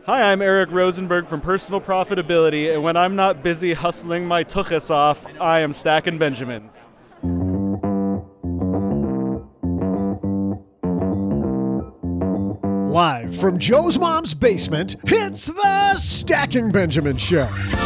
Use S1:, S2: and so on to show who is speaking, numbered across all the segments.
S1: Hi, I'm Eric Rosenberg from Personal Profitability, and when I'm not busy hustling my tuchus off, I am stacking Benjamins.
S2: Live from Joe's mom's basement, it's the Stacking Benjamin Show.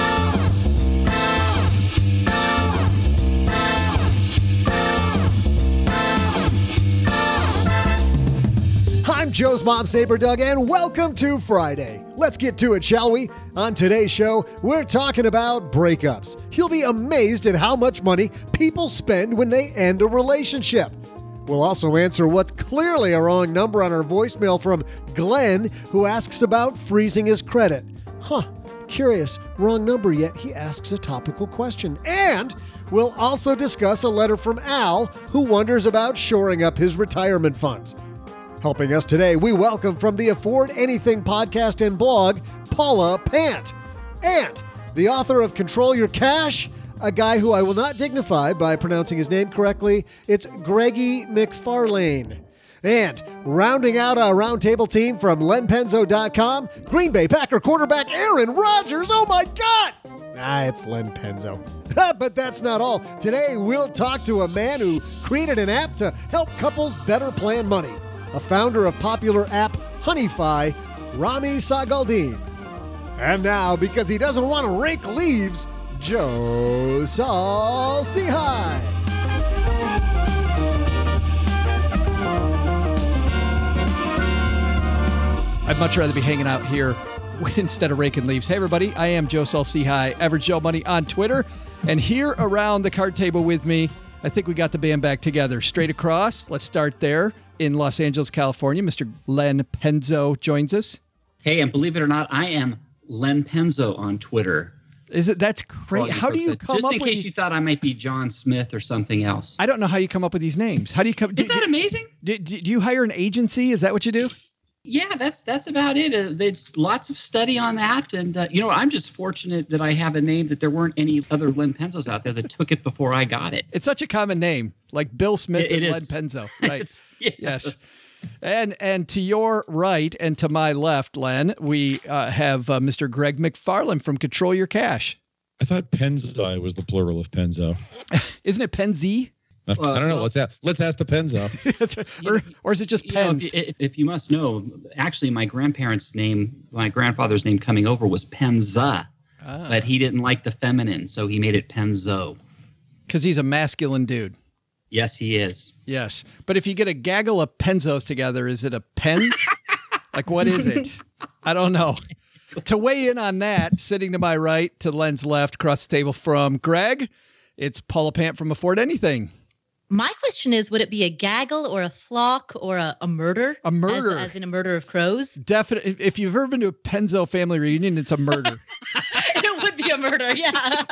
S2: I'm Joe's mom's neighbor, Doug, and welcome to Friday. Let's get to it, shall we? On today's show, we're talking about breakups. You'll be amazed at how much money people spend when they end a relationship. We'll also answer what's clearly a wrong number on our voicemail from Glenn, who asks about freezing his credit. Curious, wrong number, yet he asks a topical question. And we'll also discuss a letter from Al, who wonders about shoring up his retirement funds. Helping us today, we welcome from the Afford Anything podcast and blog, Paula Pant. And the author of Control Your Cash, a guy who I will not dignify by pronouncing his name correctly. It's Greggy McFarlane. And rounding out our roundtable team from lenpenzo.com, Green Bay Packer quarterback Aaron Rodgers. Oh my God! It's Len Penzo. But that's not all. Today, we'll talk to a man who created an app to help couples better plan money. A founder of popular app Honeyfi, Rami Sagaldin. And now, because he doesn't want to rake leaves, Joe Saul-Sehy.
S3: I'd much rather be hanging out here instead of raking leaves. Hey, everybody, I am Joe Saul-Sehy, Average Joe Money on Twitter. And here around the card table with me, I think we got the band back together. Straight across, let's start there. In Los Angeles, California, Mr. Len Penzo joins us.
S4: Hey, and believe it or not, I am Len Penzo on Twitter.
S3: That's great.
S4: Well,
S3: how do you come up with
S4: just in case you thought I might be John Smith or something else.
S3: I don't know how you come up with these names. How do you come?
S4: Is that amazing?
S3: Do you hire an agency? Is that what you do?
S4: Yeah, that's about it. There's lots of study on that, and I'm just fortunate that I have a name that there weren't any other Len Penzos out there that took it before I got it.
S3: It's such a common name, like Bill Smith and Len Penzo, right? Yes. And to your right and to my left, Len, we have Mr. Greg McFarlane from Control Your Cash.
S5: I thought Penzi was the plural of Penzo.
S3: Isn't it Penzi?
S5: I don't know. Let's ask the Penzo.
S3: or is it just Pens?
S4: If you must know, actually, my grandfather's name coming over was Penza, but he didn't like the feminine, so he made it Penzo.
S3: Because he's a masculine dude.
S4: Yes, he is.
S3: Yes. But if you get a gaggle of Penzos together, is it a Pens? Like, what is it? I don't know. To weigh in on that, sitting to my right, to Len's left, across the table from Greg, it's Paula Pant from Afford Anything.
S6: My question is, would it be a gaggle or a flock or a murder?
S3: A murder.
S6: As in a murder of crows?
S3: Definitely. If you've ever been to a Penzo family reunion, it's a murder.
S6: It would be a murder, yeah.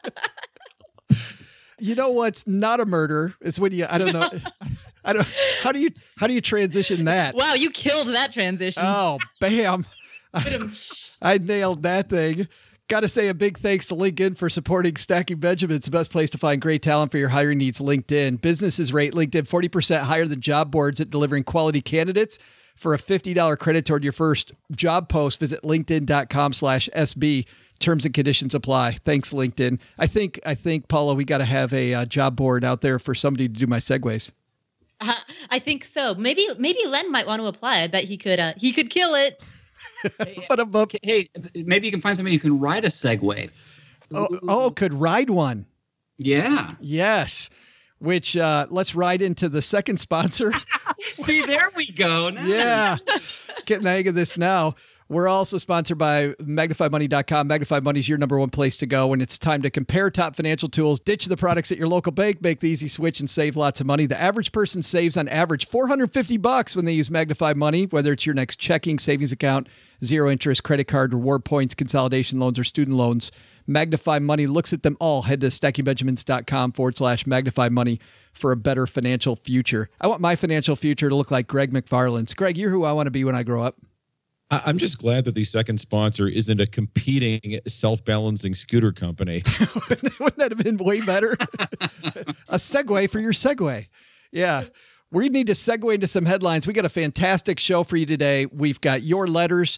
S3: You know what's not a murder? It's when you, how do you transition that?
S6: Wow, you killed that transition.
S3: Oh, bam. I nailed that thing. Got to say a big thanks to LinkedIn for supporting Stacking Benjamin. It's the best place to find great talent for your hiring needs, LinkedIn. Businesses rate LinkedIn 40% higher than job boards at delivering quality candidates. For a $50 credit toward your first job post, visit linkedin.com/SB. Terms and conditions apply. Thanks, LinkedIn. I think, Paula, we got to have a job board out there for somebody to do my segues.
S6: I think so. Maybe Len might want to apply. I bet he could kill it.
S4: Hey, maybe you can find somebody who can ride a Segway.
S3: Could ride one.
S4: Yeah.
S3: Yes. Which let's ride into the second sponsor.
S4: See, there we go. Nice.
S3: Yeah. Getting the hang of this now. We're also sponsored by MagnifyMoney.com. Magnify Money is your number one place to go when it's time to compare top financial tools, ditch the products at your local bank, make the easy switch, and save lots of money. The average person saves on average $450 when they use Magnify Money, whether it's your next checking, savings account, zero interest, credit card, reward points, consolidation loans, or student loans. Magnify Money looks at them all. Head to stackingbenjamins.com/Magnify Money for a better financial future. I want my financial future to look like Greg McFarlane's. Greg, you're who I want to be when I grow up.
S5: I'm just glad that the second sponsor isn't a competing self-balancing scooter company.
S3: Wouldn't that have been way better? A segue for your segue. Yeah. We need to segue into some headlines. We got a fantastic show for you today. We've got your letters.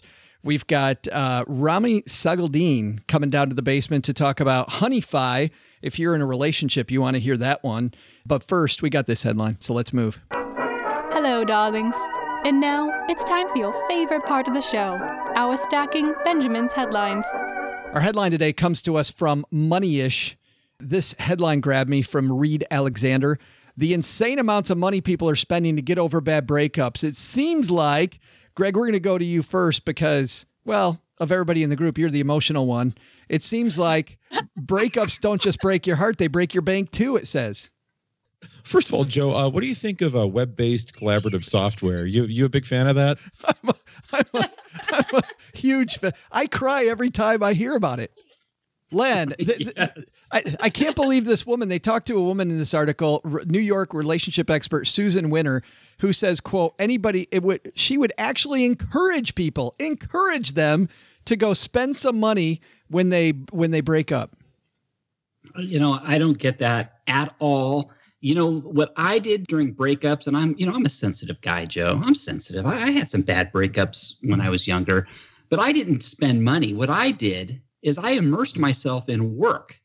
S3: We've got Rami Sagaldeen coming down to the basement to talk about Honeyfi. If you're in a relationship, you want to hear that one. But first, we got this headline, so let's move.
S7: Hello, darlings. And now, it's time for your favorite part of the show, our Stacking Benjamin's headlines.
S3: Our headline today comes to us from Moneyish. This headline grabbed me from Reed Alexander. The insane amounts of money people are spending to get over bad breakups. It seems like, Greg, we're going to go to you first because, well, of everybody in the group, you're the emotional one. It seems like breakups don't just break your heart, they break your bank too, it says.
S5: First of all, Joe, what do you think of web-based collaborative software? You a big fan of that?
S3: I'm a huge fan. I cry every time I hear about it. Len,
S4: Yes.
S3: I can't believe this woman. They talked to a woman in this article, New York relationship expert Susan Winter, who says, quote, she would actually encourage them to go spend some money when they break up.
S4: I don't get that at all. What I did during breakups, and I'm a sensitive guy, Joe. I'm sensitive. I had some bad breakups when I was younger, but I didn't spend money. What I did is I immersed myself in work,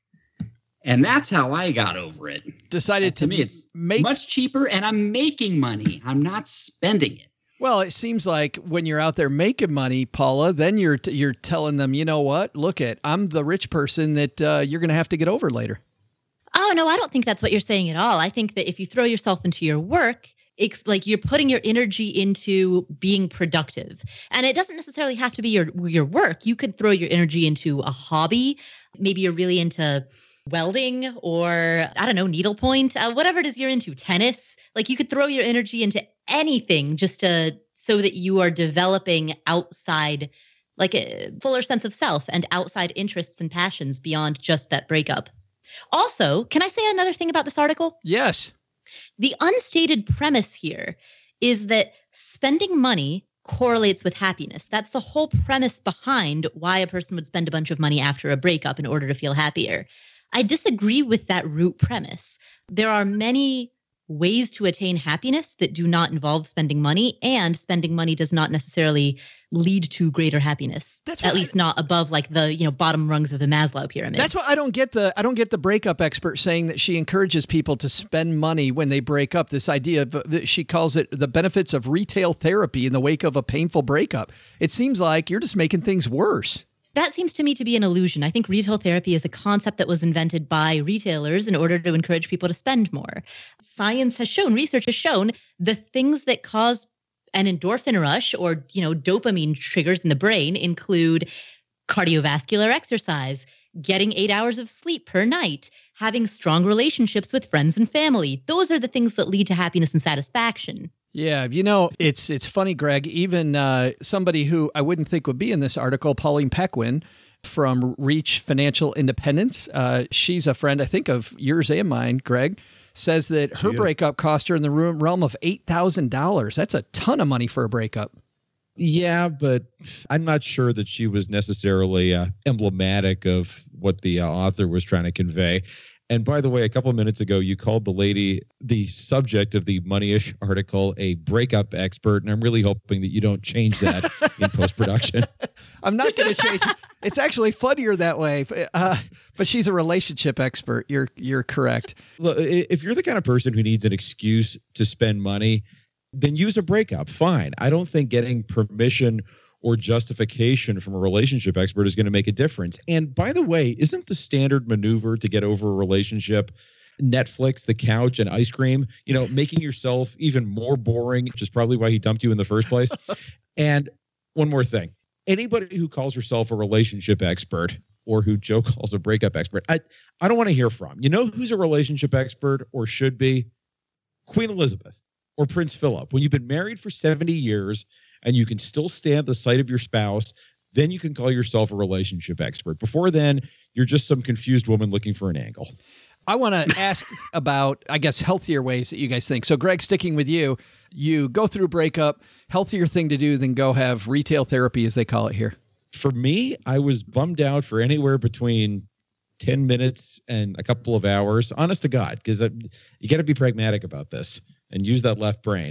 S4: and that's how I got over it.
S3: Decided
S4: to me, it's much cheaper, and I'm making money. I'm not spending it.
S3: Well, it seems like when you're out there making money, Paula, then you're telling them, you know what? Look I'm the rich person that you're going to have to get over later.
S6: Oh, no, I don't think that's what you're saying at all. I think that if you throw yourself into your work, it's like you're putting your energy into being productive. And it doesn't necessarily have to be your work. You could throw your energy into a hobby. Maybe you're really into welding or, I don't know, needlepoint, whatever it is you're into, tennis. Like you could throw your energy into anything just so that you are developing outside, like a fuller sense of self and outside interests and passions beyond just that breakup. Also, can I say another thing about this article?
S3: Yes.
S6: The unstated premise here is that spending money correlates with happiness. That's the whole premise behind why a person would spend a bunch of money after a breakup in order to feel happier. I disagree with that root premise. There are many ways to attain happiness that do not involve spending money, and spending money does not necessarily lead to greater happiness. At least not above like the bottom rungs of the Maslow pyramid.
S3: That's what I don't get the breakup expert saying that she encourages people to spend money when they break up. This idea of she calls it the benefits of retail therapy in the wake of a painful breakup. It seems like you're just making things worse.
S6: That seems to me to be an illusion. I think retail therapy is a concept that was invented by retailers in order to encourage people to spend more. Science has shown, research has shown, the things that cause an endorphin rush or, dopamine triggers in the brain include cardiovascular exercise, getting 8 hours of sleep per night, having strong relationships with friends and family. Those are the things that lead to happiness and satisfaction.
S3: Yeah, it's funny, Greg, even somebody who I wouldn't think would be in this article, Pauline Pequin from Reach Financial Independence, she's a friend, I think, of yours and mine, Greg, says that her breakup cost her in the realm of $8,000. That's a ton of money for a breakup.
S5: Yeah, but I'm not sure that she was necessarily emblematic of what the author was trying to convey. And by the way, a couple of minutes ago, you called the lady, the subject of the Moneyish article, a breakup expert. And I'm really hoping that you don't change that in post-production.
S3: I'm not going to change it. It's actually funnier that way. But she's a relationship expert. You're correct.
S5: Look, if you're the kind of person who needs an excuse to spend money, then use a breakup. Fine. I don't think getting permission or justification from a relationship expert is going to make a difference. And by the way, isn't the standard maneuver to get over a relationship Netflix, the couch, and ice cream? Making yourself even more boring, which is probably why he dumped you in the first place. And one more thing. Anybody who calls herself a relationship expert or who Joe calls a breakup expert, I don't want to hear from. You know who's a relationship expert or should be? Queen Elizabeth or Prince Philip. When you've been married for 70 years and you can still stand the sight of your spouse, then you can call yourself a relationship expert. Before then, you're just some confused woman looking for an angle.
S3: I want to ask about, I guess, healthier ways that you guys think. So, Greg, sticking with you, you go through breakup, healthier thing to do than go have retail therapy, as they call it here.
S5: For me, I was bummed out for anywhere between 10 minutes and a couple of hours, honest to God, because you got to be pragmatic about this and use that left brain.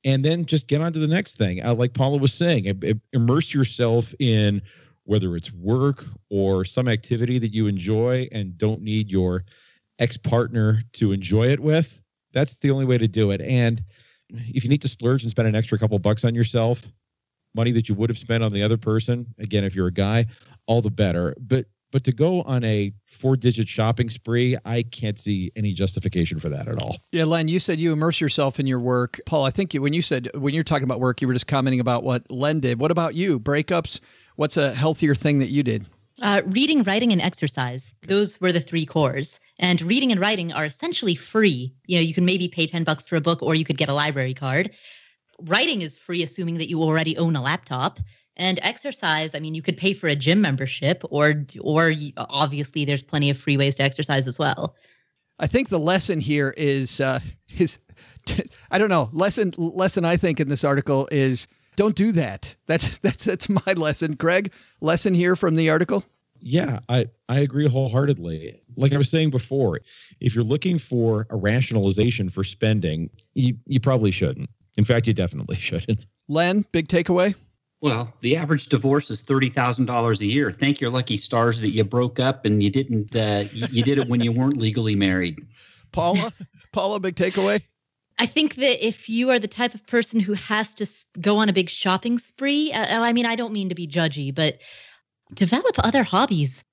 S5: and then just get on to the next thing. Like Paula was saying, immerse yourself in whether it's work or some activity that you enjoy and don't need your ex-partner to enjoy it with. That's the only way to do it. And if you need to splurge and spend an extra couple bucks on yourself, money that you would have spent on the other person, again, if you're a guy, all the better. But to go on a 4-digit shopping spree, I can't see any justification for that at all.
S3: Yeah, Len, you said you immerse yourself in your work. Paul, I think when you're talking about work, you were just commenting about what Len did. What about you? Breakups? What's a healthier thing that you did?
S6: Reading, writing, and exercise. Those were the 3 cores. And reading and writing are essentially free. You know, you can maybe pay $10 for a book, or you could get a library card. Writing is free, assuming that you already own a laptop. And exercise, I mean, you could pay for a gym membership, or obviously there's plenty of free ways to exercise as well.
S3: I think the lesson here is I don't know. Lesson I think in this article is don't do that. That's my lesson. Greg, lesson here from the article?
S5: Yeah, I agree wholeheartedly. Like I was saying before, if you're looking for a rationalization for spending, you probably shouldn't. In fact, you definitely shouldn't.
S3: Len, big takeaway?
S4: Well, the average divorce is $30,000 a year. Thank your lucky stars that you broke up and you didn't. You did it when you weren't legally married.
S3: Paula, big takeaway?
S6: I think that if you are the type of person who has to go on a big shopping spree, I mean, I don't mean to be judgy, but develop other hobbies.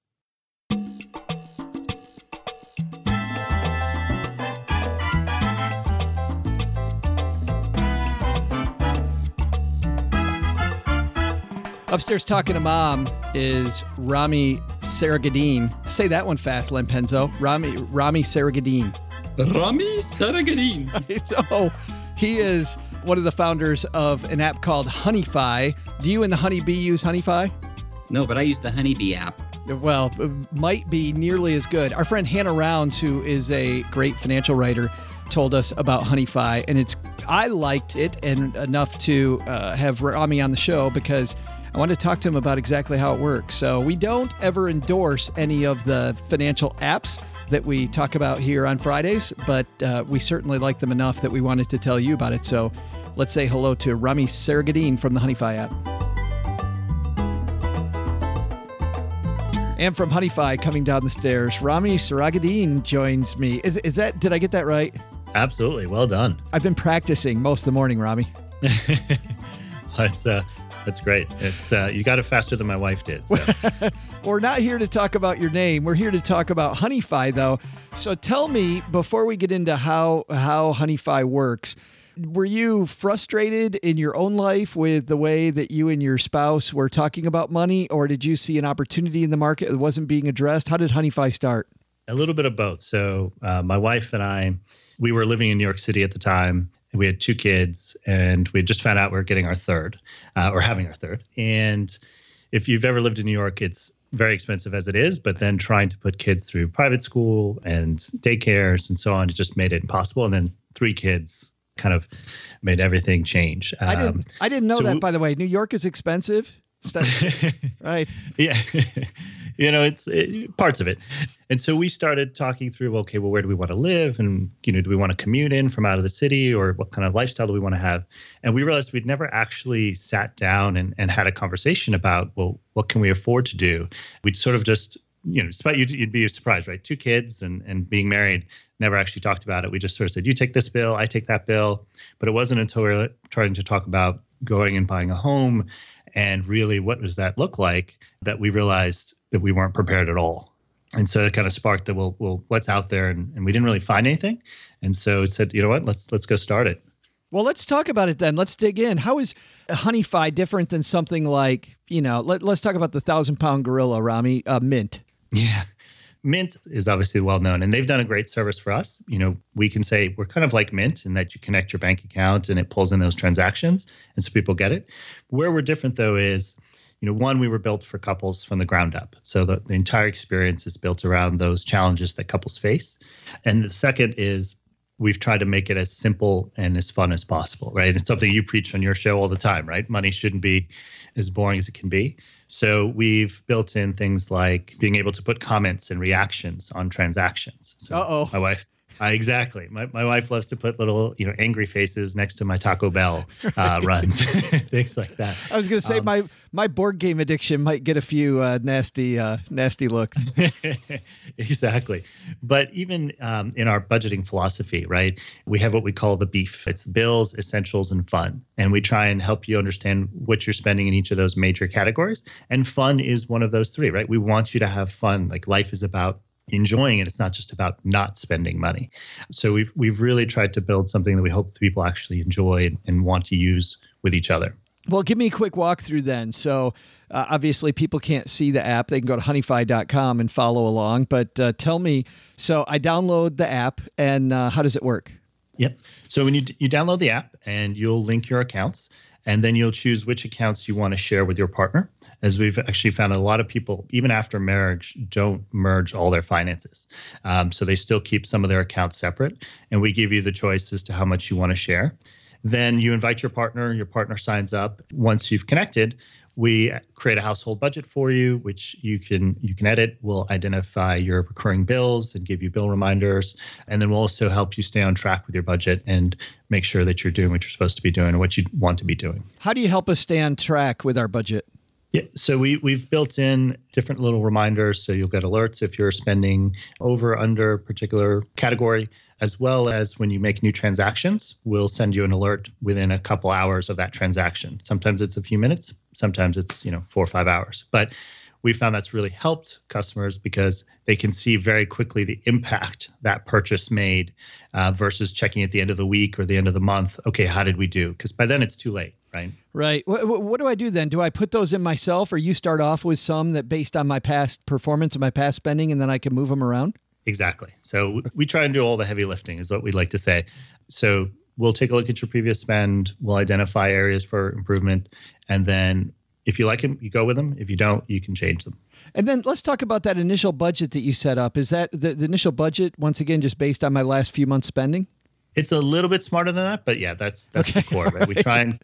S3: Upstairs talking to Mom is Rami Saragadin. Say that one fast, Len Penzo. Rami Saragadin.
S4: Rami Saragadin.
S3: So he is one of the founders of an app called Honeyfi. Do you and the Honeybee use Honeyfi?
S4: No, but I use the Honeybee app.
S3: Well, it might be nearly as good. Our friend Hannah Rounds, who is a great financial writer, told us about Honeyfi, and I liked it and enough to have Rami on the show because I wanted to talk to him about exactly how it works. So we don't ever endorse any of the financial apps that we talk about here on Fridays, but we certainly like them enough that we wanted to tell you about it. So let's say hello to Rami Saragadin from the Honeyfi app. And from Honeyfi, coming down the stairs, Rami Saragadin joins me. Is that, did I get that right?
S8: Absolutely. Well done.
S3: I've been practicing most of the morning, Rami.
S8: That's great. It's you got it faster than my wife did. So.
S3: We're not here to talk about your name. We're here to talk about Honeyfi, though. So tell me, before we get into how Honeyfi works, were you frustrated in your own life with the way that you and your spouse were talking about money, or did you see an opportunity in the market that wasn't being addressed? How did Honeyfi start?
S8: A little bit of both. So my wife and I, we were living in New York City at the time. We had 2 kids, and we had just found out we were getting our third, or having our third. And if you've ever lived in New York, it's very expensive as it is, but then trying to put kids through private school and daycares and so on, it just made it impossible. And then 3 kids kind of made everything change.
S3: I didn't know that, by the way. New York is expensive. Right.
S8: Yeah. It's parts of it. And so we started talking through, okay, well, where do we want to live? And, do we want to commute in from out of the city, or what kind of lifestyle do we want to have? And we realized we'd never actually sat down and had a conversation about, well, what can we afford to do? We'd sort of just, despite you'd be surprised, right? 2 kids and being married, never actually talked about it. We just sort of said, you take this bill, I take that bill. But it wasn't until we were trying to talk about going and buying a home and really what does that look like that we realized that we weren't prepared at all. And so it kind of sparked the, well, what's out there? And we didn't really find anything. And so it said, you know what, let's go start it.
S3: Well, let's talk about it then. Let's dig in. How is Honeyfi different than something like, let's talk about the 1,000-pound gorilla, Rami, Mint.
S8: Yeah. Mint is obviously well known, and they've done a great service for us. We can say we're kind of like Mint in that you connect your bank account and it pulls in those transactions, and so people get it. Where we're different, though, is, one, we were built for couples from the ground up. So the entire experience is built around those challenges that couples face. And the second is we've tried to make it as simple and as fun as possible, right? It's something you preach on your show all the time, right? Money shouldn't be as boring as it can be. So we've built in things like being able to put comments and reactions on transactions. So my wife Exactly. My wife loves to put little, angry faces next to my Taco Bell runs, things like that.
S3: I was going to say my board game addiction might get a few nasty looks.
S8: Exactly. But even in our budgeting philosophy, right, we have what we call the BEEF. It's bills, essentials, and fun. And we try and help you understand what you're spending in each of those major categories. And fun is one of those three, right? We want you to have fun. Like life is about enjoying it. It's not just about not spending money. So we've really tried to build something that we hope people actually enjoy and want to use with each other.
S3: Well, give me a quick walkthrough then. So obviously people can't see the app. They can go to honeyfi.com and follow along. But tell me, so I download the app and how does it work?
S8: Yep. So when you download the app and you'll link your accounts and then you'll choose which accounts you want to share with your partner. As we've actually found, a lot of people, even after marriage, don't merge all their finances. So they still keep some of their accounts separate. And we give you the choice as to how much you want to share. Then you invite your partner signs up. Once you've connected, we create a household budget for you, which you can edit. We'll identify your recurring bills and give you bill reminders. And then we'll also help you stay on track with your budget and make sure that you're doing what you're supposed to be doing and what you want to be doing.
S3: How do you help us stay on track with our budget?
S8: Yeah, so we've built in different little reminders. So you'll get alerts if you're spending over, under a particular category, as well as when you make new transactions, we'll send you an alert within a couple hours of that transaction. Sometimes it's a few minutes, sometimes it's 4 or 5 hours. But we found that's really helped customers because they can see very quickly the impact that purchase made versus checking at the end of the week or the end of the month. Okay, how did we do? Because by then it's too late, right?
S3: Right. What do I do then? Do I put those in myself, or you start off with some that based on my past performance and my past spending, and then I can move them around?
S8: Exactly. So we try and do all the heavy lifting is what we'd like to say. So we'll take a look at your previous spend. We'll identify areas for improvement. And then if you like them, you go with them. If you don't, you can change them.
S3: And then let's talk about that initial budget that you set up. Is that the initial budget, once again, just based on my last few months spending?
S8: It's a little bit smarter than that, but yeah, that's okay. The core. Right? We try and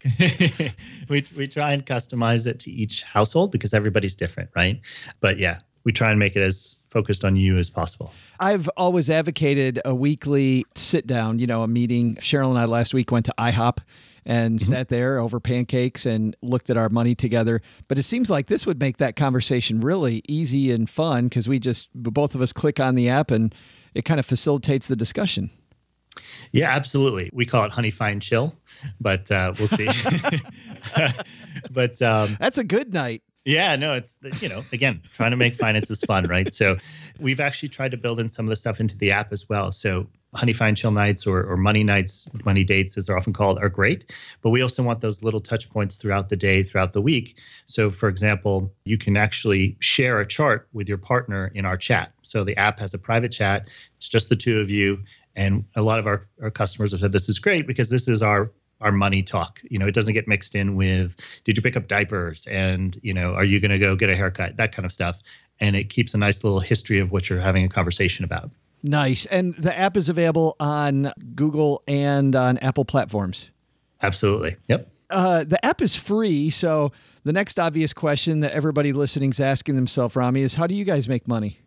S8: we try and customize it to each household because everybody's different, right? But yeah, we try and make it as focused on you as possible.
S3: I've always advocated a weekly sit down, a meeting. Cheryl and I last week went to IHOP and sat there over pancakes and looked at our money together. But it seems like this would make that conversation really easy and fun because both of us click on the app and it kind of facilitates the discussion.
S8: Yeah, absolutely. We call it Honey Fine Chill, but we'll see. But
S3: that's a good night.
S8: Yeah, no, it's, again, trying to make finances fun, right? So we've actually tried to build in some of the stuff into the app as well. So Honey Fine Chill nights or money nights, money dates, as they're often called, are great. But we also want those little touch points throughout the day, throughout the week. So, for example, you can actually share a chart with your partner in our chat. So the app has a private chat. It's just the two of you. And a lot of our customers have said this is great because this is our money talk. It doesn't get mixed in with, did you pick up diapers? And, are you going to go get a haircut? That kind of stuff. And it keeps a nice little history of what you're having a conversation about.
S3: Nice. And the app is available on Google and on Apple platforms.
S8: Absolutely. Yep.
S3: The app is free. So the next obvious question that everybody listening is asking themselves, Rami, is how do you guys make money?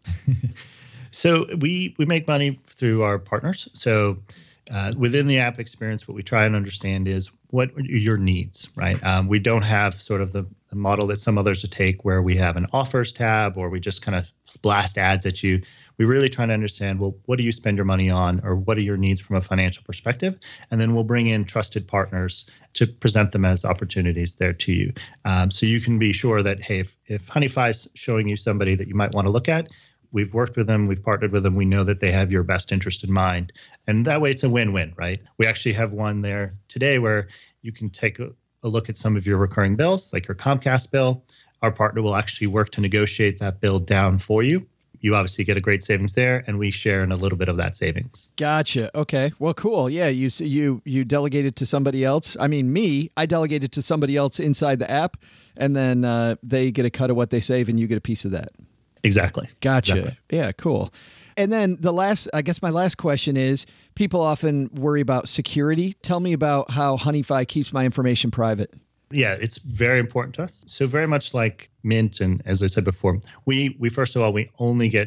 S8: So we make money through our partners. So within the app experience, what we try and understand is what are your needs, right? We don't have sort of the model that some others would take where we have an offers tab or we just kind of blast ads at you. We really try to understand, well, what do you spend your money on or what are your needs from a financial perspective? And then we'll bring in trusted partners to present them as opportunities there to you. So you can be sure that, hey, if HoneyFi is showing you somebody that you might want to look at, we've worked with them, we've partnered with them, we know that they have your best interest in mind. And that way it's a win-win, right? We actually have one there today where you can take a look at some of your recurring bills, like your Comcast bill. Our partner will actually work to negotiate that bill down for you. You obviously get a great savings there, and we share in a little bit of that savings.
S3: Gotcha. Okay. Well, cool. Yeah, you delegated to somebody else. I mean, I delegated to somebody else inside the app, and then they get a cut of what they save, and you get a piece of that.
S8: Exactly.
S3: Gotcha.
S8: Exactly.
S3: Yeah, cool. And then my last question is, people often worry about security. Tell me about how HoneyFi keeps my information private.
S8: Yeah, it's very important to us. So very much like Mint, and as I said before, we first of all, we only get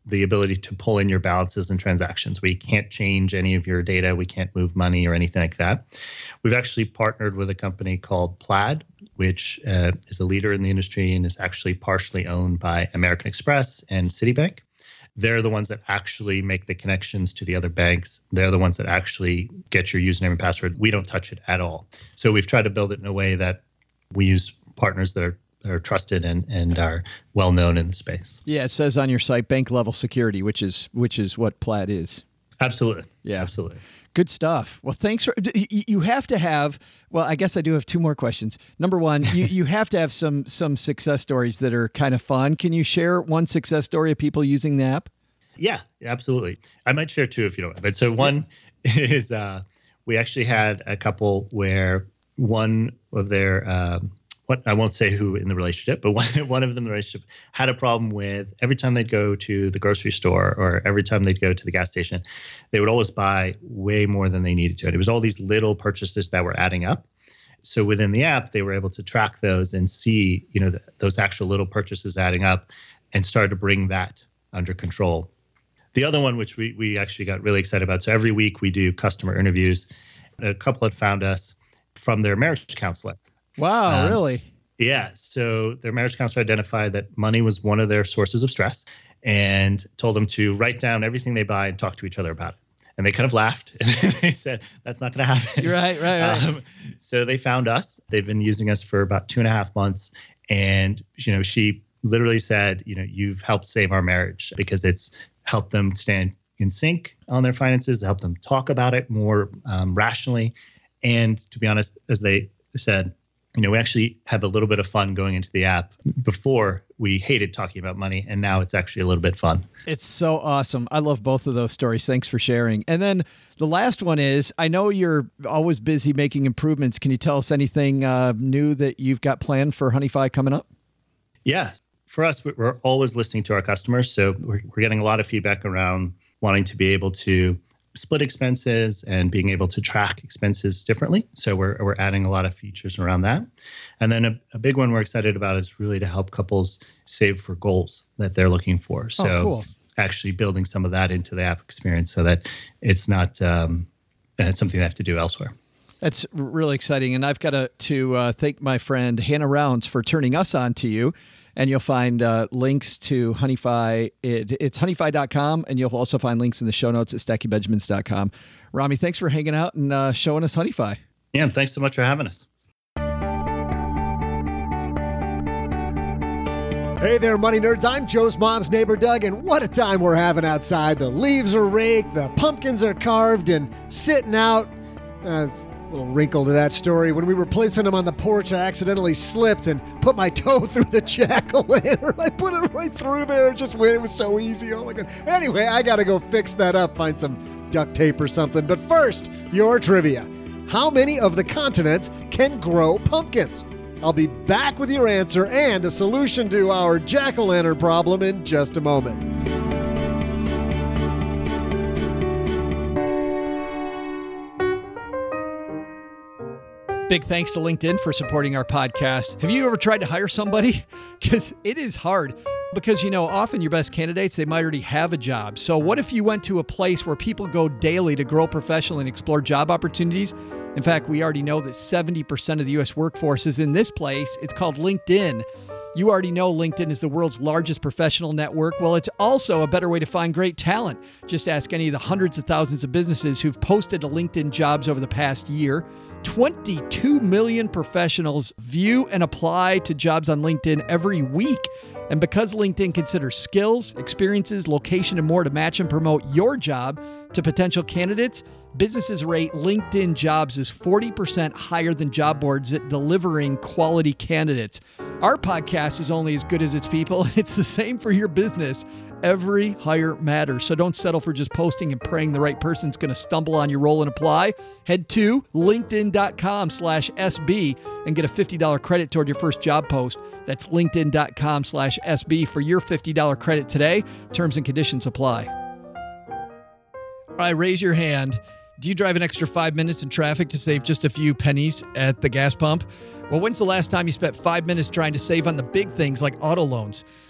S8: the ability to pull in your balances and transactions. We can't change any of your data. We can't move money or anything like that. We've actually partnered with a company called Plaid, which is a leader in the industry and is actually partially owned by American Express and Citibank. They're the ones that actually make the connections to the other banks. They're the ones that actually get your username and password. We don't touch it at all. So we've tried to build it in a way that we use partners that are trusted and are well known in the space.
S3: Yeah, it says on your site bank level security, which is what Plaid is.
S8: Absolutely.
S3: Yeah.
S8: Absolutely.
S3: Good stuff. Well, thanks for, you have to have, well, I guess I do have two more questions. Number one, you have to have some success stories that are kind of fun. Can you share one success story of people using the app?
S8: Yeah, absolutely. I might share two if you don't mind. But so one is we actually had a couple where one of their, I won't say who in the relationship, but one of them in the relationship had a problem with every time they'd go to the grocery store or every time they'd go to the gas station, they would always buy way more than they needed to. And it was all these little purchases that were adding up. So within the app, they were able to track those and see, those actual little purchases adding up and started to bring that under control. The other one, which we actually got really excited about. So every week we do customer interviews. A couple had found us from their marriage counselor.
S3: Wow, really?
S8: Yeah. So their marriage counselor identified that money was one of their sources of stress and told them to write down everything they buy and talk to each other about it. And they kind of laughed and they said, that's not going to happen.
S3: Right.
S8: So they found us. They've been using us for about 2.5 months. And, she literally said, you've helped save our marriage because it's helped them stand in sync on their finances, help them talk about it more rationally. And to be honest, as they said, we actually have a little bit of fun going into the app. Before, we hated talking about money, and now it's actually a little bit fun.
S3: It's so awesome. I love both of those stories. Thanks for sharing. And then the last one is, I know you're always busy making improvements. Can you tell us anything new that you've got planned for Honeyfi coming up?
S8: Yeah. For us, we're always listening to our customers. So we're getting a lot of feedback around wanting to be able to split expenses and being able to track expenses differently. So we're adding a lot of features around that. And then a big one we're excited about is really to help couples save for goals that they're looking for. So
S3: cool.
S8: Actually building some of that into the app experience so that it's not something they have to do elsewhere.
S3: That's really exciting. And I've got to thank my friend Hannah Rounds for turning us on to you. And you'll find links to Honeyfi. It's honeyfi.com, and you'll also find links in the show notes at stackingbenjamins.com. Rami, thanks for hanging out and showing us Honeyfi.
S8: Yeah, and thanks so much for having us.
S2: Hey there, money nerds. I'm Joe's mom's neighbor, Doug, and what a time we're having outside. The leaves are raked, the pumpkins are carved and sitting out. A little wrinkle to that story. When we were placing them on the porch, I accidentally slipped and put my toe through the jack-o'-lantern. I put it right through there. It was so easy. Oh my God. Anyway, I got to go fix that up, find some duct tape or something. But first, your trivia. How many of the continents can grow pumpkins? I'll be back with your answer and a solution to our jack-o'-lantern problem in just a moment.
S3: Big thanks to LinkedIn for supporting our podcast. Have you ever tried to hire somebody? Because it is hard. Because, often your best candidates, they might already have a job. So what if you went to a place where people go daily to grow professionally and explore job opportunities? In fact, we already know that 70% of the U.S. workforce is in this place. It's called LinkedIn. You already know LinkedIn is the world's largest professional network. Well, it's also a better way to find great talent. Just ask any of the hundreds of thousands of businesses who've posted to LinkedIn jobs over the past year. 22 million professionals view and apply to jobs on LinkedIn every week. And because LinkedIn considers skills, experiences, location, and more to match and promote your job to potential candidates, businesses rate LinkedIn jobs as 40% higher than job boards at delivering quality candidates. Our podcast is only as good as its people, and it's the same for your business. Every hire matters. So don't settle for just posting and praying the right person's going to stumble on your role and apply. Head to linkedin.com/SB and get a $50 credit toward your first job post. That's linkedin.com/SB for your $50 credit today. Terms and conditions apply. All right, raise your hand. Do you drive an extra 5 minutes in traffic to save just a few pennies at the gas pump? Well, when's the last time you spent 5 minutes trying to save on the big things like auto loans?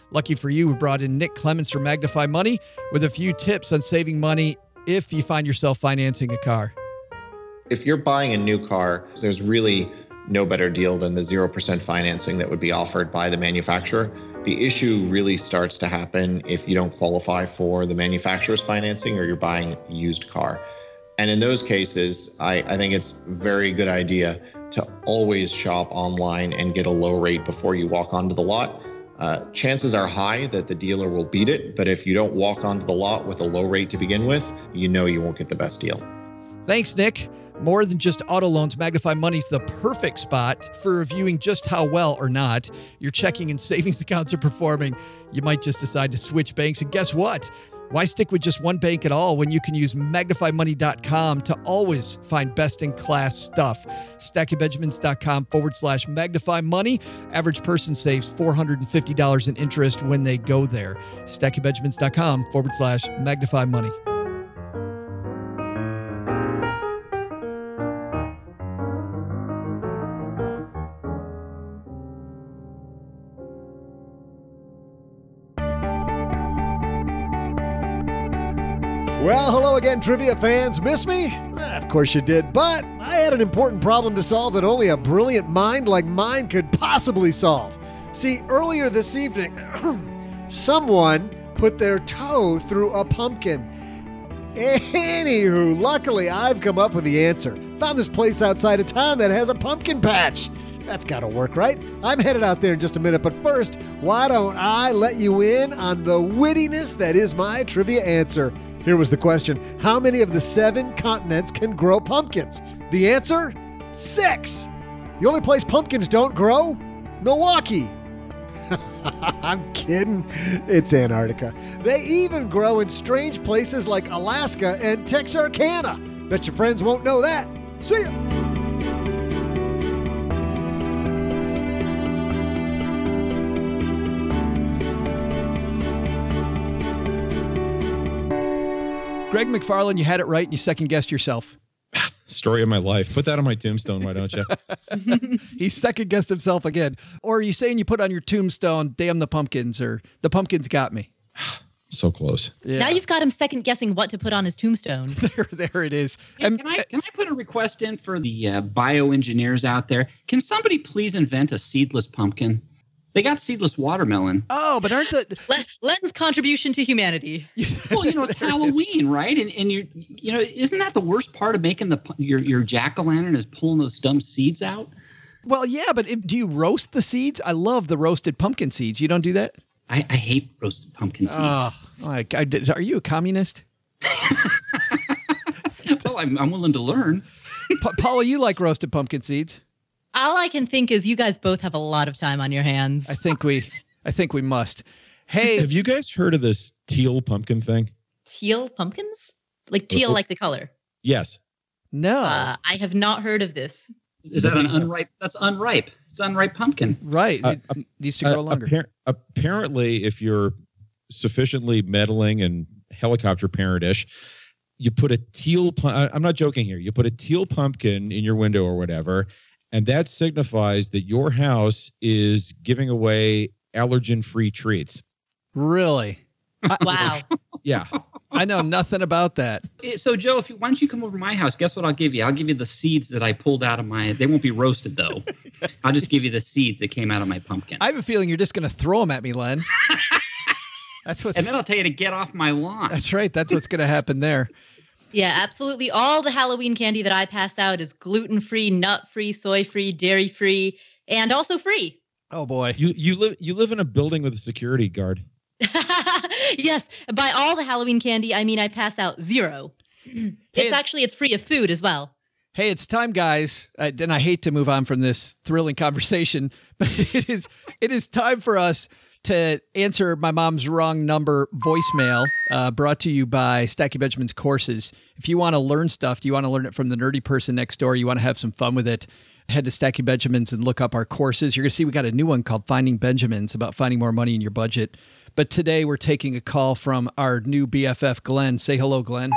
S3: Lucky for you, we brought in Nick Clemens from Magnify Money with a few tips on saving money if you find yourself financing a car.
S9: If you're buying a new car, there's really no better deal than the 0% financing that would be offered by the manufacturer. The issue really starts to happen if you don't qualify for the manufacturer's financing or you're buying a used car. And in those cases, I think it's a very good idea to always shop online and get a low rate before you walk onto the lot. Chances are high that the dealer will beat it, but if you don't walk onto the lot with a low rate to begin with, you know you won't get the best deal.
S3: Thanks, Nick. More than just auto loans, Magnify Money's the perfect spot for reviewing just how well or not your checking and savings accounts are performing. You might just decide to switch banks, and guess what? Why stick with just one bank at all when you can use magnifymoney.com to always find best-in-class stuff? StackyBenjamins.com/Magnify Money. Average person saves $450 in interest when they go there. StackyBenjamins.com/Magnify Money.
S2: Well, hello again, trivia fans. Miss me? Of course you did, but I had an important problem to solve that only a brilliant mind like mine could possibly solve. See, earlier this evening, someone put their toe through a pumpkin. Anywho, luckily I've come up with the answer. Found this place outside of town that has a pumpkin patch. That's got to work, right? I'm headed out there in just a minute, but first, why don't I let you in on the wittiness that is my trivia answer? Here was the question: how many of the 7 continents can grow pumpkins? The answer? 6. The only place pumpkins don't grow? Milwaukee. I'm kidding. It's Antarctica. They even grow in strange places like Alaska and Texarkana. Bet your friends won't know that. See ya.
S3: Greg McFarland, you had it right and you second-guessed yourself.
S5: Story of my life. Put that on my tombstone, why don't you?
S3: He second-guessed himself again. Or are you saying you put on your tombstone, damn the pumpkins, or the pumpkins got me?
S5: So close.
S3: Yeah.
S6: Now you've got him second guessing what to put on his tombstone.
S3: There it is.
S4: Can I put a request in for the bioengineers out there? Can somebody please invent a seedless pumpkin? They got seedless watermelon.
S3: Oh, but aren't the
S6: Len's contribution to humanity.
S4: Well, it's Halloween, right? And you're, isn't that the worst part of making your jack-o'-lantern is pulling those dumb seeds out?
S3: Well, yeah, but do you roast the seeds? I love the roasted pumpkin seeds. You don't do that?
S4: I hate roasted pumpkin seeds.
S3: Are you a communist?
S4: Well, I'm willing to learn.
S3: Paula, you like roasted pumpkin seeds?
S6: All I can think is you guys both have a lot of time on your hands.
S3: I think we must. Hey,
S5: have you guys heard of this teal pumpkin thing?
S6: Teal pumpkins? Like teal, like the color?
S5: Yes.
S3: No.
S6: I have not heard of this.
S4: Is that an unripe? That's unripe. It's unripe pumpkin.
S3: Right. It needs to grow longer.
S5: Apparently, if you're sufficiently meddling and helicopter parent-ish, you put a teal. I'm not joking here. You put a teal pumpkin in your window or whatever, and that signifies that your house is giving away allergen-free treats.
S3: Really?
S6: Wow.
S5: Yeah.
S3: I know nothing about that.
S4: So, Joe, why don't you come over to my house? Guess what I'll give you? I'll give you the seeds that I pulled out of they won't be roasted, though. I'll just give you the seeds that came out of my pumpkin.
S3: I have a feeling you're just going to throw them at me, Len. And then
S4: I'll tell you to get off my lawn.
S3: That's right. That's what's going to happen there.
S6: Yeah, absolutely. All the Halloween candy that I pass out is gluten-free, nut-free, soy-free, dairy-free, and also free.
S3: Oh, boy.
S5: You live in a building with a security guard.
S6: Yes. By all the Halloween candy, I mean I pass out 0. It's free of food as well.
S3: Hey, it's time, guys. And I hate to move on from this thrilling conversation, but it is time for us to answer my mom's wrong number voicemail, brought to you by Stacky Benjamin's courses. If you want to learn stuff, do you want to learn it from the nerdy person next door? You want to have some fun with it? Head to Stacky Benjamin's and look up our courses. You're going to see we got a new one called Finding Benjamins, about finding more money in your budget. But today we're taking a call from our new BFF, Glenn. Say hello, Glenn.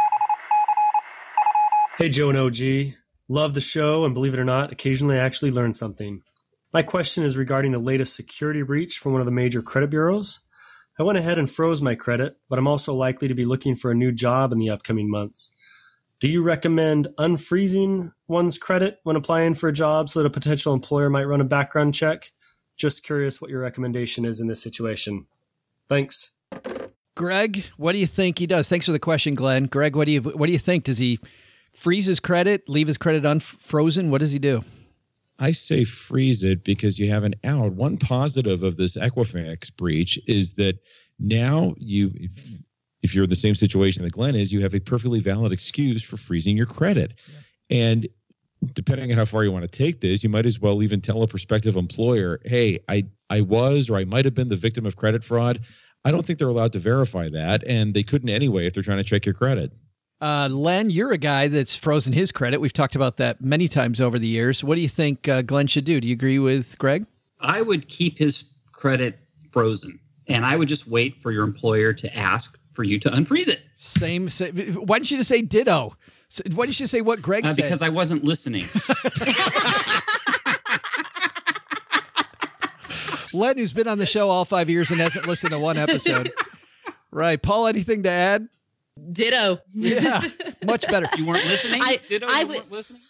S10: Hey, Joe and OG. Love the show, and believe it or not, occasionally I actually learn something. My question is regarding the latest security breach from one of the major credit bureaus. I went ahead and froze my credit, but I'm also likely to be looking for a new job in the upcoming months. Do you recommend unfreezing one's credit when applying for a job so that a potential employer might run a background check? Just curious what your recommendation is in this situation. Thanks.
S3: Greg, what do you think he does? Thanks for the question, Glenn. Greg, what do you think? Does he freeze his credit, leave his credit unfrozen? What does he do?
S5: I say freeze it because you have an out. One positive of this Equifax breach is that now if you're in the same situation that Glenn is, you have a perfectly valid excuse for freezing your credit. Yeah. And depending on how far you want to take this, you might as well even tell a prospective employer, hey, I was or I might have been the victim of credit fraud. I don't think they're allowed to verify that, and they couldn't anyway if they're trying to check your credit.
S3: Len, you're a guy that's frozen his credit. We've talked about that many times over the years. What do you think Glenn should do? Do you agree with Greg?
S4: I would keep his credit frozen, and I would just wait for your employer to ask for you to unfreeze it.
S3: Same. Why didn't you just say ditto? Why didn't you say what Greg said?
S4: Because I wasn't listening.
S3: Len, who's been on the show all 5 years and hasn't listened to one episode. Right. Paul, anything to add?
S6: Ditto.
S3: Yeah, much better.
S4: You weren't listening? Weren't listening?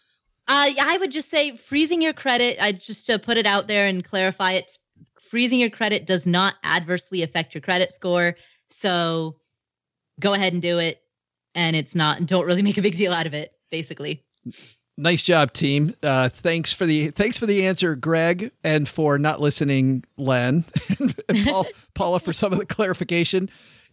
S6: I would just say freezing your credit, just to put it out there and clarify it, freezing your credit does not adversely affect your credit score. So go ahead and do it. And don't really make a big deal out of it, basically.
S3: Nice job, team. Thanks for the answer, Greg, and for not listening, Len, and Paula, for some of the clarification.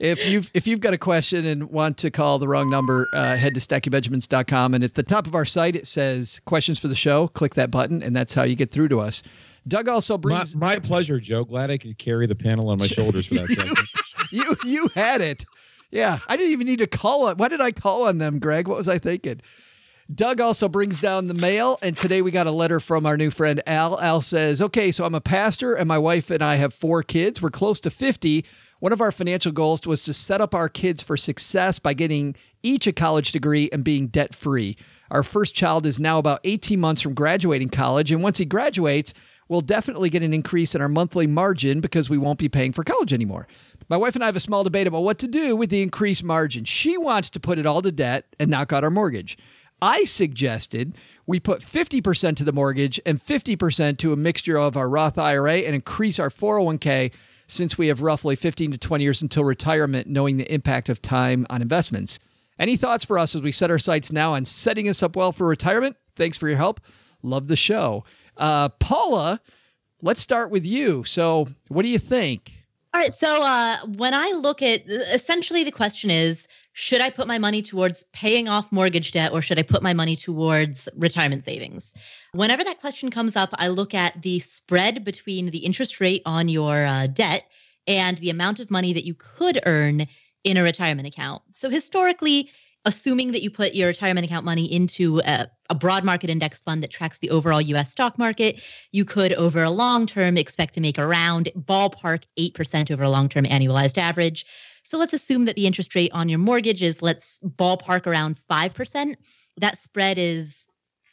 S3: If you've got a question and want to call the wrong number, head to StackyBenjamins.com, and at the top of our site it says questions for the show. Click that button, and that's how you get through to us. Doug also brings
S5: my pleasure, Joe. Glad I could carry the panel on my shoulders for that second.
S3: You had it. Yeah, I didn't even need to call it. Why did I call on them, Greg? What was I thinking? Doug also brings down the mail, and today we got a letter from our new friend Al. Al says, okay, so I'm a pastor, and my wife and I have 4 kids. We're close to 50. One of our financial goals was to set up our kids for success by getting each a college degree and being debt-free. Our first child is now about 18 months from graduating college, and once he graduates, we'll definitely get an increase in our monthly margin because we won't be paying for college anymore. My wife and I have a small debate about what to do with the increased margin. She wants to put it all to debt and knock out our mortgage. I suggested we put 50% to the mortgage and 50% to a mixture of our Roth IRA and increase our 401k since we have roughly 15 to 20 years until retirement, knowing the impact of time on investments. Any thoughts for us as we set our sights now on setting us up well for retirement? Thanks for your help. Love the show. Paula, let's start with you. So what do you think?
S6: All right. So when I look at, essentially the question is, should I put my money towards paying off mortgage debt or should I put my money towards retirement savings? Whenever that question comes up, I look at the spread between the interest rate on your debt and the amount of money that you could earn in a retirement account. So historically, assuming that you put your retirement account money into a broad market index fund that tracks the overall U.S. stock market, you could, over a long term, expect to make around ballpark 8% over a long-term annualized average. So let's assume that the interest rate on your mortgage is, let's ballpark around 5%. That spread is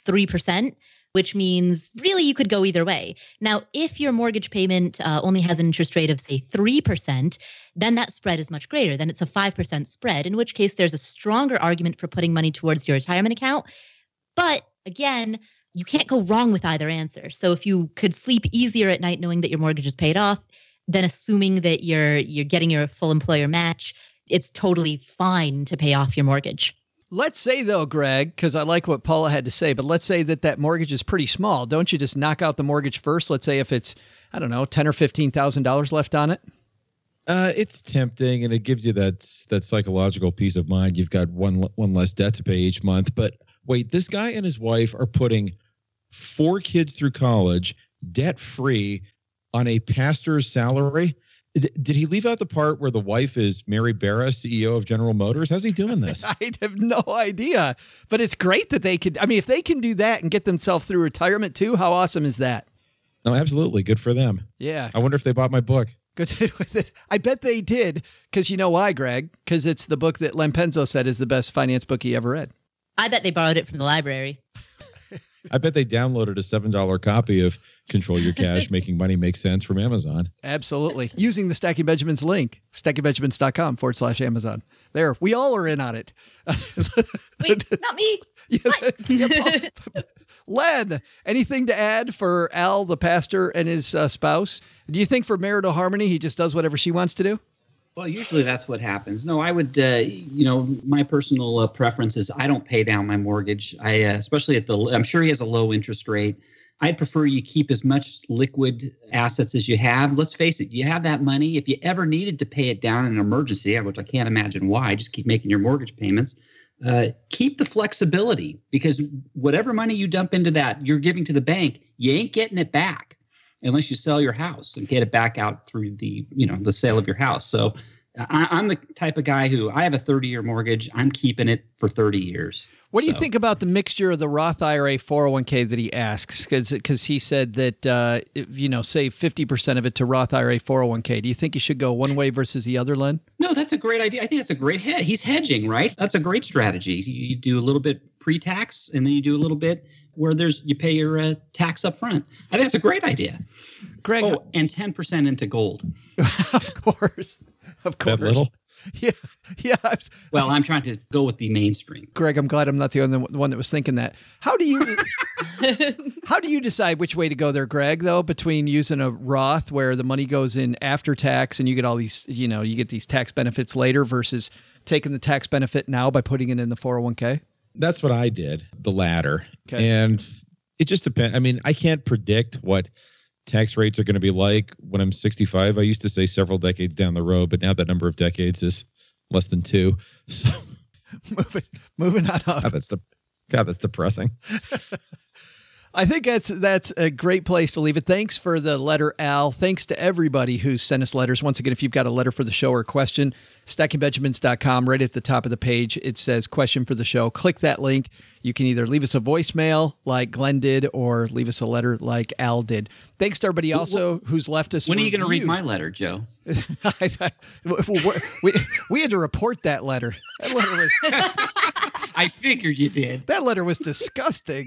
S6: 3%, which means really you could go either way. Now, if your mortgage payment only has an interest rate of, say, 3%, then that spread is much greater. Then it's a 5% spread, in which case there's a stronger argument for putting money towards your retirement account. But again, you can't go wrong with either answer. So if you could sleep easier at night knowing that your mortgage is paid off, then assuming that you're getting your full employer match, it's totally fine to pay off your mortgage.
S3: Let's say, though, Greg, because I like what Paula had to say, but let's say that mortgage is pretty small. Don't you just knock out the mortgage first? Let's say if it's, I don't know, $10,000 or $15,000 left on it.
S5: It's tempting, and it gives you that psychological peace of mind. You've got one less debt to pay each month. But wait, this guy and his wife are putting 4 kids through college debt-free on a pastor's salary. Did he leave out the part where the wife is Mary Barra, CEO of General Motors? How's he doing this?
S3: I have no idea, but it's great that they could. I mean, if they can do that and get themselves through retirement too, how awesome is that?
S5: No, absolutely. Good for them.
S3: Yeah.
S5: I wonder if they bought my book.
S3: I bet they did. Because you know why, Greg? Because it's the book that Len Penzo said is the best finance book he ever read.
S6: I bet they borrowed it from the library.
S5: I bet they downloaded a $7 copy of control your cash, making money make sense from Amazon.
S3: Absolutely. Using the Stacking Benjamins link, stackingbenjamins.com/Amazon. There, we all are in on it.
S6: Wait, not me.
S3: Len, anything to add for Al, the pastor, and his spouse? Do you think for marital harmony, he just does whatever she wants to do?
S4: Well, usually that's what happens. No, I would, my personal preference is I don't pay down my mortgage. Especially I'm sure he has a low interest rate. I'd prefer you keep as much liquid assets as you have. Let's face it, you have that money. If you ever needed to pay it down in an emergency, which I can't imagine why, just keep making your mortgage payments. Keep the flexibility, because whatever money you dump into that, you're giving to the bank, you ain't getting it back unless you sell your house and get it back out through the sale of your house. So I'm the type of guy who I have a 30-year mortgage. I'm keeping it for 30 years.
S3: What do you think about the mixture of the Roth IRA 401k that he asks? Because he said that, save 50% of it to Roth IRA 401k. Do you think you should go one way versus the other, Len?
S4: No, that's a great idea. I think that's a great He's hedging, right? That's a great strategy. You do a little bit pre-tax, and then you do a little bit where you pay your tax up front. I think that's a great idea.
S3: Greg.
S4: Oh, and 10% into gold.
S3: Of course.
S5: That little?
S3: Yeah.
S4: Well, I'm trying to go with the mainstream.
S3: Greg, I'm glad I'm not the only one that was thinking that. How do you decide which way to go there, Greg, though, between using a Roth where the money goes in after tax and you get all these, you get these tax benefits later versus taking the tax benefit now by putting it in the 401k?
S5: That's what I did, the latter.
S3: Okay.
S5: And it just depends. I mean, I can't predict what tax rates are going to be like when I'm 65. I used to say several decades down the road, but now that number of decades is less than 2. So
S3: moving on up.
S5: God, that's depressing.
S3: I think that's a great place to leave it. Thanks for the letter, Al. Thanks to everybody who's sent us letters. Once again, if you've got a letter for the show or a question, stackingbenjamins.com, right at the top of the page, it says question for the show. Click that link. You can either leave us a voicemail like Glenn did or leave us a letter like Al did. Thanks to everybody also who's left us.
S4: When are you going to read my letter, Joe?
S3: we had to report that letter. That letter was.
S4: I figured you did.
S3: That letter was disgusting.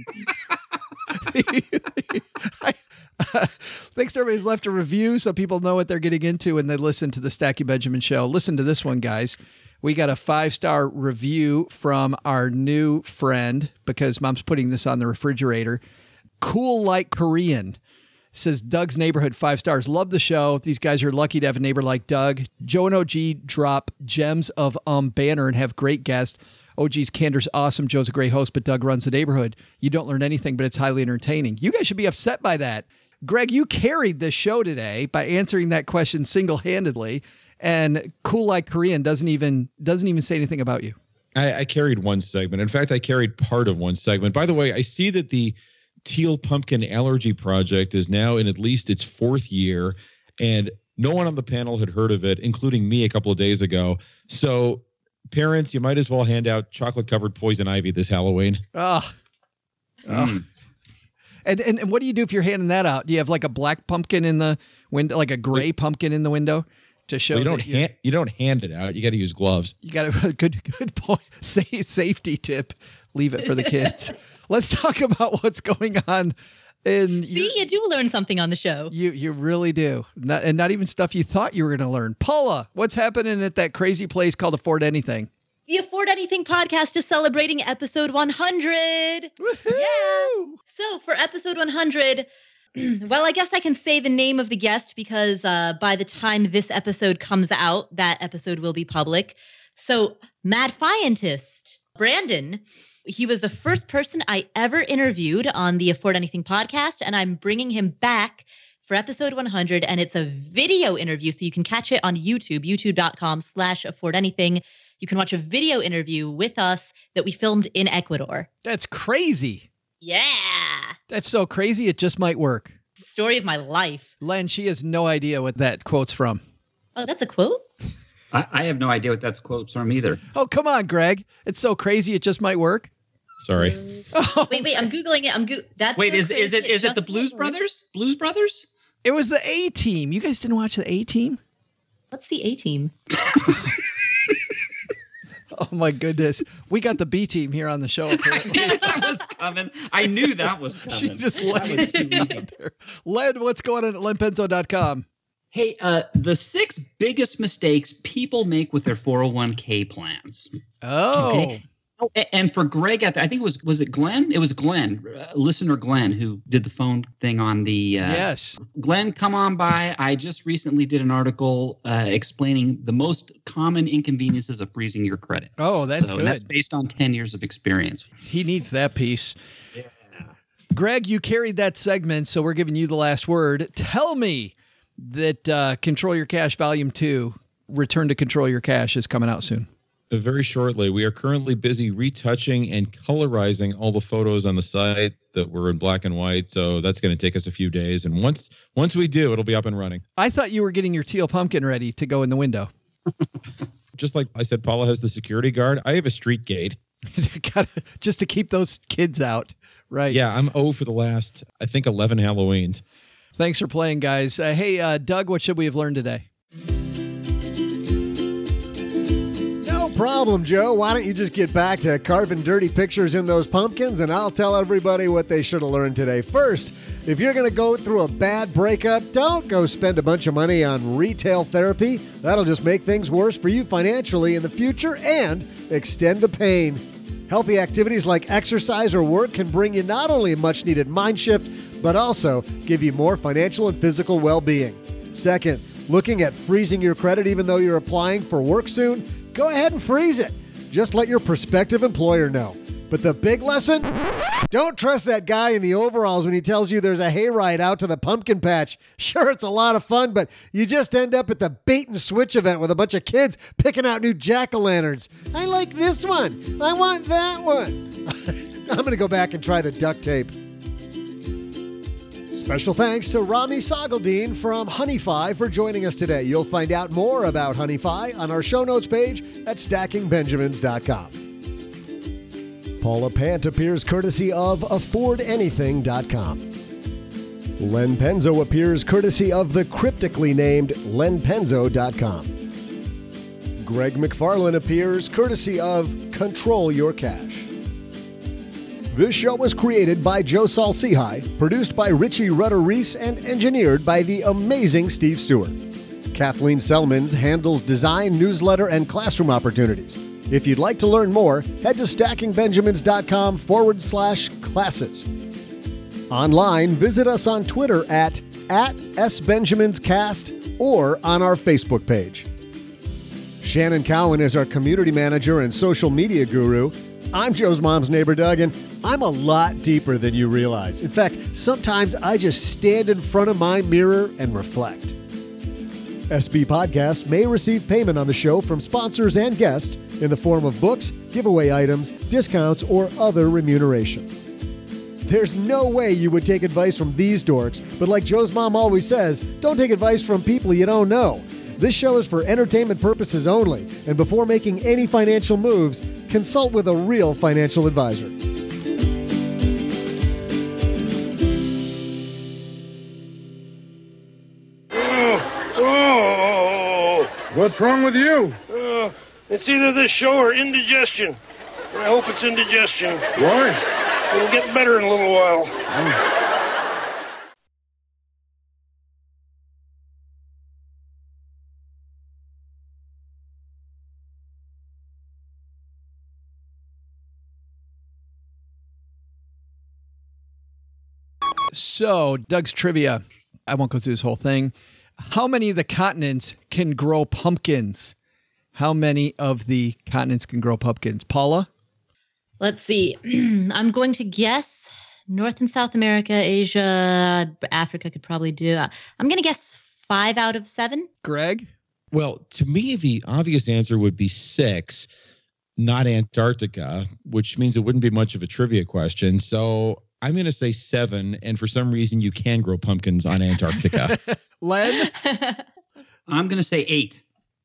S3: Thanks to everybody who's left a review so people know what they're getting into when they listen to the Stacking Benjamin show. Listen to this one, guys. We got a 5-star review from our new friend because Mom's putting this on the refrigerator. Cool Like Korean says, Doug's Neighborhood, 5 stars. Love the show. These guys are lucky to have a neighbor like Doug. Joe and OG drop gems of banner and have great guests. OG's candor's awesome. Joe's a great host, but Doug runs the neighborhood. You don't learn anything, but it's highly entertaining. You guys should be upset by that. Greg, you carried this show today by answering that question single-handedly, and Cool Like Korean doesn't even say anything about you.
S5: I carried one segment. In fact, I carried part of one segment. By the way, I see that the Teal Pumpkin Allergy Project is now in at least its 4th year, and no one on the panel had heard of it, including me a couple of days ago. So parents, you might as well hand out chocolate-covered poison ivy this Halloween.
S3: Oh. And what do you do if you're handing that out? Do you have like a black pumpkin in the window, like a gray pumpkin in the window to show?
S5: Well, you don't hand it out. You got to use gloves.
S3: You got a good point. Safety tip. Leave it for the kids. Let's talk about what's going on.
S6: You do learn something on the show.
S3: You really do. Not even stuff you thought you were going to learn. Paula, what's happening at that crazy place called Afford Anything?
S6: The Afford Anything podcast is celebrating episode 100.
S3: Woohoo!
S6: Yeah. So for episode 100, well, I guess I can say the name of the guest because by the time this episode comes out, that episode will be public. So Mad Fientist, Brandon, he was the first person I ever interviewed on the Afford Anything podcast, and I'm bringing him back for episode 100, and it's a video interview, so you can catch it on YouTube, youtube.com/affordanything. You can watch a video interview with us that we filmed in Ecuador.
S3: That's crazy.
S6: Yeah.
S3: That's so crazy, it just might work.
S6: Story of my life.
S3: Len, she has no idea what that quote's from.
S6: Oh, that's a quote?
S4: I have no idea what that's quote's from either.
S3: Oh, come on, Greg. It's so crazy, it just might work.
S5: Sorry.
S6: Wait, I'm Googling it.
S4: Wait, is it the Blues Brothers? Blues Brothers?
S3: It was the A-Team. You guys didn't watch the A-Team?
S6: What's the A-Team?
S3: Oh my goodness. We got the B team here on the show. Apparently.
S4: I knew that was coming.
S3: She just laid it out there. Len, what's going on at lenpenzo.com?
S4: Hey, the 6 biggest mistakes people make with their 401k plans.
S3: Oh.
S4: Okay? Oh, and for Greg, I think it was it Glenn? It was Glenn, listener Glenn, who did the phone thing on the.
S3: Yes.
S4: Glenn, come on by. I just recently did an article explaining the most common inconveniences of freezing your credit.
S3: Oh, that's good.
S4: And that's based on 10 years of experience.
S3: He needs that piece. Yeah. Greg, you carried that segment, so we're giving you the last word. Tell me that Control Your Cash Volume 2, Return to Control Your Cash, is coming out soon.
S5: Very shortly. We are currently busy retouching and colorizing all the photos on the site that were in black and white. So that's going to take us a few days. And once we do, it'll be up and running.
S3: I thought you were getting your teal pumpkin ready to go in the window.
S5: Just like I said, Paula has the security guard. I have a street gate.
S3: Just to keep those kids out. Right.
S5: Yeah, I'm O for the last, I think, 11 Halloweens.
S3: Thanks for playing, guys. Hey, Doug, what should we have learned today?
S2: Problem, Joe. Why don't you just get back to carving dirty pictures in those pumpkins, and I'll tell everybody what they should have learned today. First, if you're going to go through a bad breakup, don't go spend a bunch of money on retail therapy. That'll just make things worse for you financially in the future and extend the pain. Healthy activities like exercise or work can bring you not only a much-needed mind shift, but also give you more financial and physical well-being. Second, looking at freezing your credit even though you're applying for work soon, go ahead and freeze it. Just let your prospective employer know. But the big lesson? Don't trust that guy in the overalls when he tells you there's a hayride out to the pumpkin patch. Sure, it's a lot of fun, but you just end up at the bait and switch event with a bunch of kids picking out new jack-o'-lanterns. I like this one. I want that one. I'm going to go back and try the duct tape. Special thanks to Rami Sagaldeen from Honeyfi for joining us today. You'll find out more about Honeyfi on our show notes page at stackingbenjamins.com. Paula Pant appears courtesy of AffordAnything.com. Len Penzo appears courtesy of the cryptically named lenpenzo.com. Greg McFarlane appears courtesy of Control Your Cash. This show was created by Joe Saul-Sehy, produced by Richie Rutter-Reese, and engineered by the amazing Steve Stewart. Kathleen Selmans handles design, newsletter, and classroom opportunities. If you'd like to learn more, head to stackingbenjamins.com/classes. Online, visit us on Twitter at @SBenjaminsCast or on our Facebook page. Shannon Cowan is our community manager and social media guru. I'm Joe's mom's neighbor, Doug, and I'm a lot deeper than you realize. In fact, sometimes I just stand in front of my mirror and reflect. SB Podcasts may receive payment on the show from sponsors and guests in the form of books, giveaway items, discounts, or other remuneration. There's no way you would take advice from these dorks, but like Joe's mom always says, don't take advice from people you don't know. This show is for entertainment purposes only, and before making any financial moves, consult with a real financial advisor.
S11: What's wrong with you?
S12: It's either this show or indigestion. I hope it's indigestion.
S11: Why?
S12: It'll get better in a little while.
S3: So, Doug's trivia. I won't go through this whole thing. How many of the continents can grow pumpkins? How many of the continents can grow pumpkins? Paula?
S6: Let's see. I'm going to guess North and South America, Asia, Africa could probably do. I'm going to guess 5 out of 7.
S3: Greg?
S5: Well, to me, the obvious answer would be 6, not Antarctica, which means it wouldn't be much of a trivia question. So I'm going to say 7. And for some reason, you can grow pumpkins on Antarctica.
S3: Len?
S4: I'm going to say 8.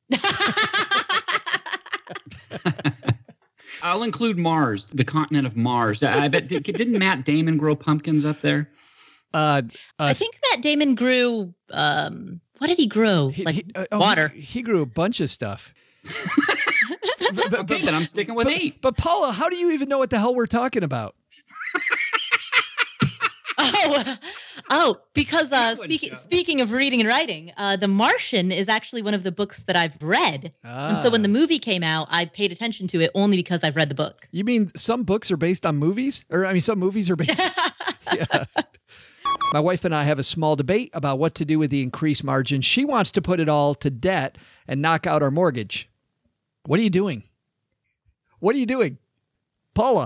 S4: I'll include Mars, the continent of Mars. I bet didn't Matt Damon grow pumpkins up there?
S6: I think Matt Damon grew. What did he grow? Water.
S3: He grew a bunch of stuff.
S4: Okay, then I'm sticking with 8.
S3: But Paula, how do you even know what the hell we're talking about?
S6: Because speaking of reading and writing, The Martian is actually one of the books that I've read. And so when the movie came out, I paid attention to it only because I've read the book.
S3: You mean some books are based on movies? Some movies are based... Yeah. My wife and I have a small debate about what to do with the increased margin. She wants to put it all to debt and knock out our mortgage. What are you doing? What are you doing? Paula.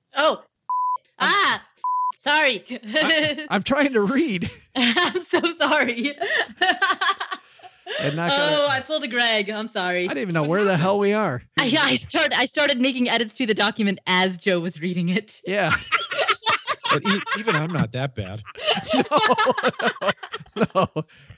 S6: Sorry.
S3: I'm trying to read.
S6: I'm so sorry. I pulled a Greg. I'm sorry.
S3: I didn't even know where the hell we are.
S6: I started making edits to the document as Joe was reading it.
S3: Yeah.
S5: But even I'm not that bad.
S3: No.